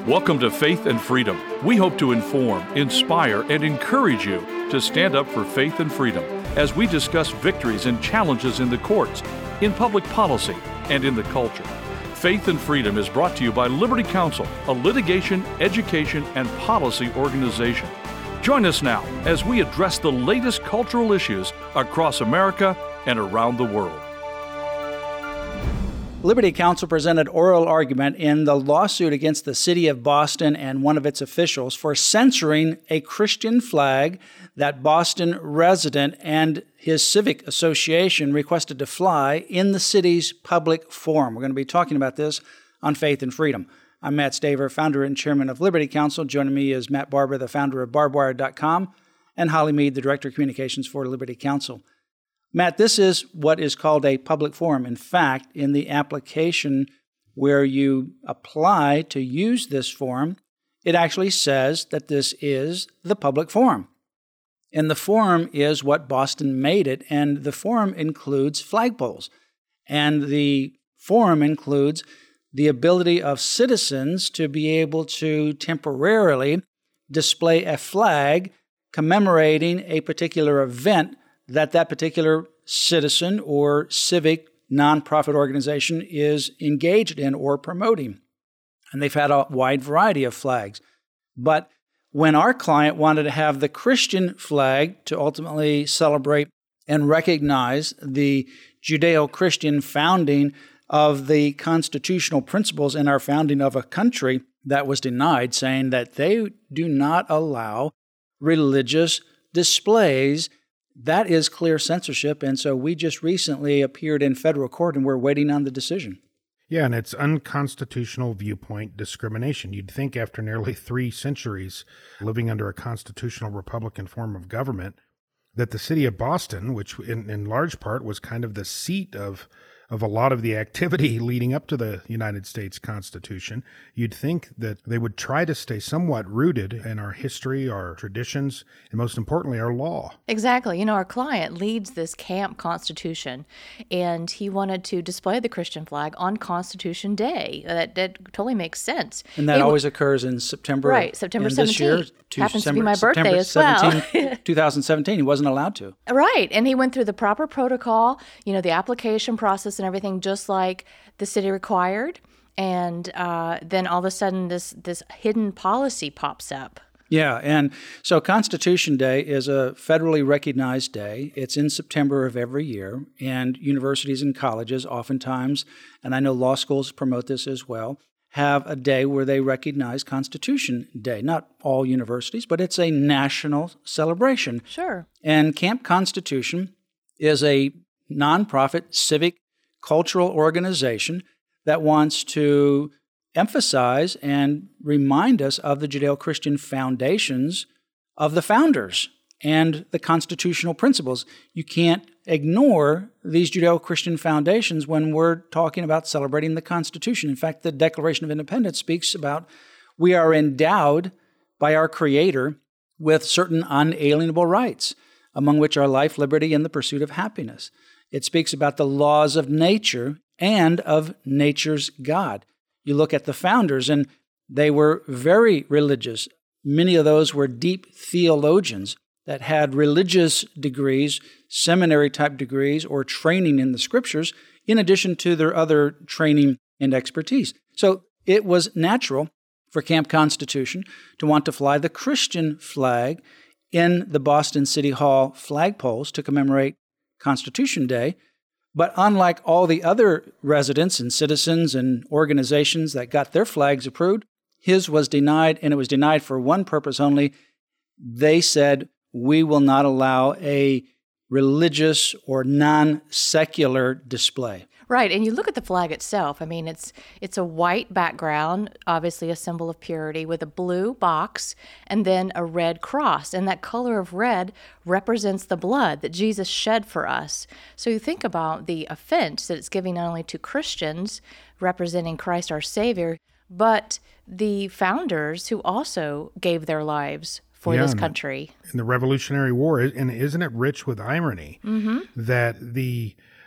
Welcome to Faith and Freedom. We hope to inform, inspire, and encourage you to stand up for faith and freedom as we discuss victories and challenges in the courts, in public policy, and in the culture. Faith and Freedom is brought to you by Liberty Counsel, a litigation, education, and policy organization. Join us now as we address the latest cultural issues across America and around the world. Liberty Counsel presented oral argument in the lawsuit against the city of Boston and one of its officials for censoring a Christian flag that Boston resident and his civic association requested to fly in the city's public forum. We're going to be talking about this on Faith and Freedom. I'm Matt Staver, founder and chairman of Liberty Counsel. Joining me is Matt Barber, the founder of barbedwire.com, and Holly Mead, the director of communications for Liberty Counsel. Matt, this is what is called a public forum. In fact, in the application where you apply to use this forum, it actually says that this is the public forum. And the forum is what Boston made it, and the forum includes flagpoles. And the forum includes the ability of citizens to be able to temporarily display a flag commemorating a particular event that particular citizen or civic nonprofit organization is engaged in or promoting. And they've had a wide variety of flags. But when our client wanted to have the Christian flag to ultimately celebrate and recognize the Judeo-Christian founding of the constitutional principles in our founding of a country, that was denied, saying that they do not allow religious displays. That is clear censorship, and so we just recently appeared in federal court, and we're waiting on the decision. Yeah, and it's unconstitutional viewpoint discrimination. You'd think after nearly 3 centuries living under a constitutional Republican form of government, that the city of Boston, which in large part was kind of the seat of a lot of the activity leading up to the United States Constitution, you'd think that they would try to stay somewhat rooted in our history, our traditions, and most importantly, our law. Exactly. Our client leads this Camp Constitution, and he wanted to display the Christian flag on Constitution Day. That totally makes sense. And that always occurs in September. Right, September 17th. This year, happens to be my birthday as well. 2017. He wasn't allowed to. Right. And he went through the proper protocol, the application process and everything, just like the city required. And then all of a sudden, this hidden policy pops up. Yeah, and so Constitution Day is a federally recognized day. It's in September of every year, and universities and colleges oftentimes, and I know law schools promote this as well, have a day where they recognize Constitution Day. Not all universities, but it's a national celebration. Sure. And Camp Constitution is a nonprofit civic cultural organization that wants to emphasize and remind us of the Judeo-Christian foundations of the founders and the constitutional principles. You can't ignore these Judeo-Christian foundations when we're talking about celebrating the Constitution. In fact, the Declaration of Independence speaks about we are endowed by our Creator with certain unalienable rights, among which are life, liberty, and the pursuit of happiness. It speaks about the laws of nature and of nature's God. You look at the founders, and they were very religious. Many of those were deep theologians that had religious degrees, seminary-type degrees, or training in the Scriptures, in addition to their other training and expertise. So it was natural for Camp Constitution to want to fly the Christian flag in the Boston City Hall flagpoles to commemorate Constitution Day. But unlike all the other residents and citizens and organizations that got their flags approved, his was denied, and it was denied for one purpose only. They said, we will not allow a religious or non-secular display. Right, and you look at the flag itself. It's a white background, obviously a symbol of purity, with a blue box and then a red cross. And that color of red represents the blood that Jesus shed for us. So you think about the offense that it's giving not only to Christians, representing Christ our Savior, but the founders who also gave their lives for this country. In the Revolutionary War, and isn't it rich with irony that the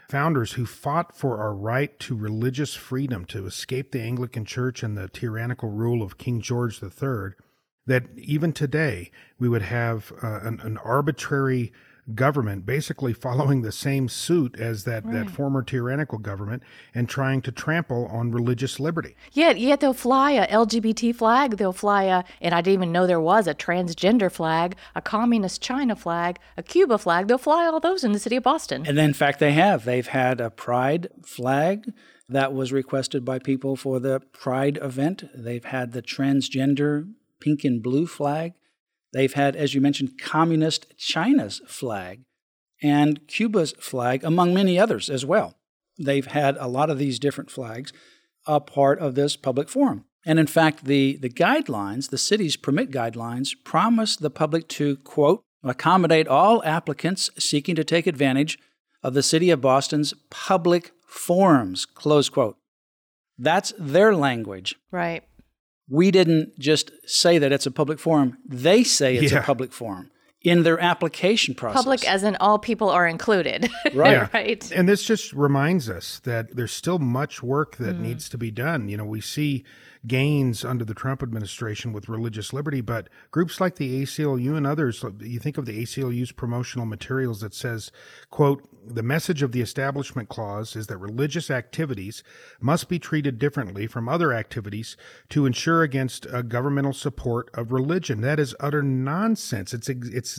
founders who fought for our right to religious freedom, to escape the Anglican Church and the tyrannical rule of King George III, that even today we would have an arbitrary government basically following the same suit as that former tyrannical government and trying to trample on religious liberty. Yet they'll fly a LGBT flag, they'll fly and I didn't even know there was a transgender flag, a communist China flag, a Cuba flag. They'll fly all those in the city of Boston. And in fact, they have. They've had a pride flag that was requested by people for the pride event. They've had the transgender pink and blue flag. They've had, as you mentioned, communist China's flag and Cuba's flag, among many others as well. They've had a lot of these different flags a part of this public forum. And in fact, the guidelines, the city's permit guidelines, promise the public to, quote, accommodate all applicants seeking to take advantage of the city of Boston's public forums, close quote. That's their language. Right. We didn't just say that it's a public forum. They say it's a public forum in their application process. Public as in all people are included. Right. Yeah. Right. And this just reminds us that there's still much work that needs to be done. You know, we see gains under the Trump administration with religious liberty, but groups like the ACLU and others, you think of the ACLU's promotional materials that says, quote, the message of the Establishment Clause is that religious activities must be treated differently from other activities to ensure against governmental support of religion. That is utter nonsense. It's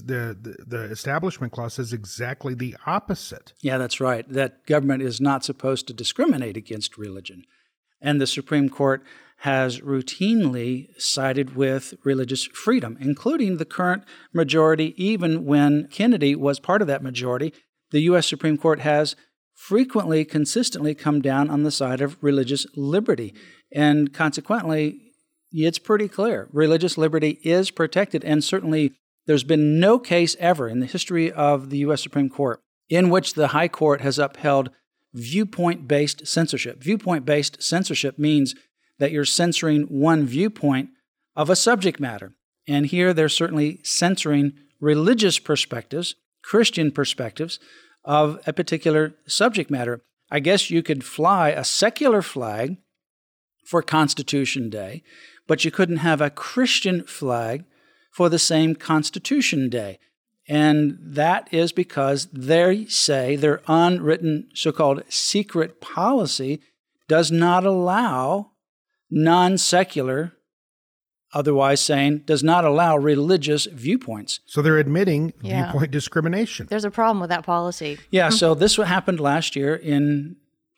the Establishment Clause says exactly the opposite. Yeah, that's right. That government is not supposed to discriminate against religion. And the Supreme Court has routinely sided with religious freedom, including the current majority. Even when Kennedy was part of that majority, the U.S. Supreme Court has frequently, consistently come down on the side of religious liberty. And consequently, it's pretty clear. Religious liberty is protected, and certainly there's been no case ever in the history of the U.S. Supreme Court in which the High Court has upheld viewpoint-based censorship. Viewpoint-based censorship means that you're censoring one viewpoint of a subject matter. And here they're certainly censoring religious perspectives, Christian perspectives of a particular subject matter. I guess you could fly a secular flag for Constitution Day, but you couldn't have a Christian flag for the same Constitution Day. And that is because they say their unwritten so-called secret policy does not allow non-secular, otherwise saying, does not allow religious viewpoints. So they're admitting viewpoint discrimination. There's a problem with that policy. Yeah, so this happened last year in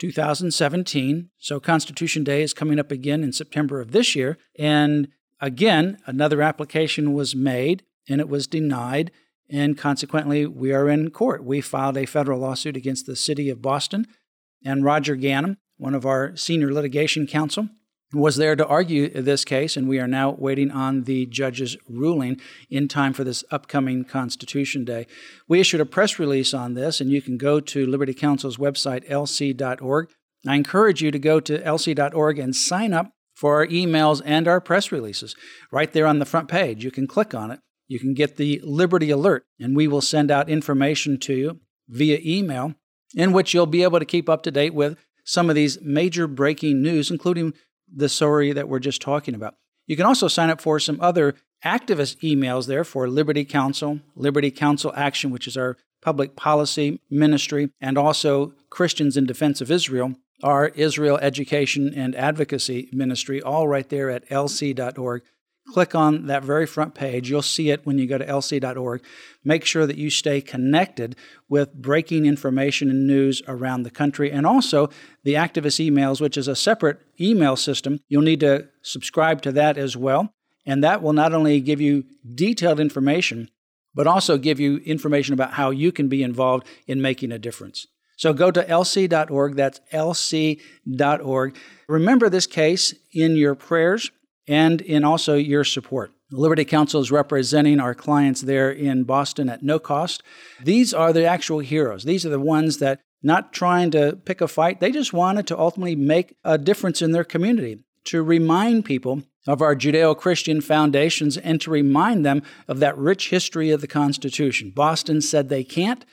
2017. So Constitution Day is coming up again in September of this year. And again, another application was made and it was denied. And consequently, we are in court. We filed a federal lawsuit against the city of Boston. And Roger Ganem, one of our senior litigation counsel, was there to argue this case, and we are now waiting on the judge's ruling in time for this upcoming Constitution Day. We issued a press release on this, and you can go to Liberty Counsel's website, lc.org. I encourage you to go to lc.org and sign up for our emails and our press releases. Right there on the front page, you can click on it. You can get the Liberty Alert, and we will send out information to you via email in which you'll be able to keep up to date with some of these major breaking news, including the story that we're just talking about. You can also sign up for some other activist emails there for Liberty Counsel Action, which is our public policy ministry, and also Christians in Defense of Israel, our Israel Education and Advocacy Ministry, all right there at lc.org. Click on that very front page. You'll see it when you go to lc.org. Make sure that you stay connected with breaking information and news around the country. And also the activist emails, which is a separate email system. You'll need to subscribe to that as well. And that will not only give you detailed information, but also give you information about how you can be involved in making a difference. So go to lc.org. That's lc.org. Remember this case in your prayers and in also your support. The Liberty Counsel is representing our clients there in Boston at no cost. These are the actual heroes. These are the ones that, not trying to pick a fight, they just wanted to ultimately make a difference in their community, to remind people of our Judeo-Christian foundations and to remind them of that rich history of the Constitution. Boston said they can't.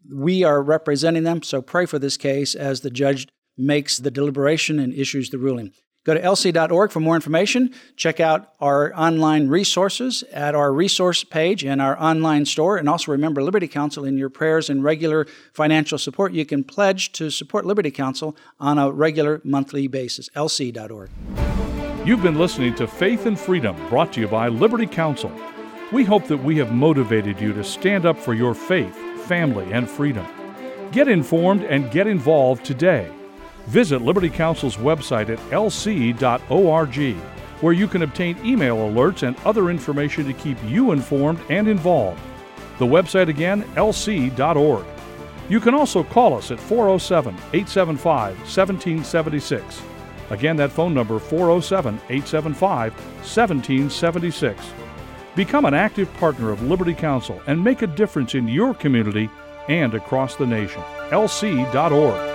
We are representing them, so pray for this case as the judge makes the deliberation and issues the ruling. Go to lc.org for more information. Check out our online resources at our resource page and our online store. And also remember Liberty Counsel in your prayers and regular financial support. You can pledge to support Liberty Counsel on a regular monthly basis. lc.org. You've been listening to Faith and Freedom, brought to you by Liberty Counsel. We hope that we have motivated you to stand up for your faith, family, and freedom. Get informed and get involved today. Visit Liberty Counsel's website at lc.org, where you can obtain email alerts and other information to keep you informed and involved. The website again, lc.org. You can also call us at 407-875-1776. Again, that phone number, 407-875-1776. Become an active partner of Liberty Counsel and make a difference in your community and across the nation. lc.org.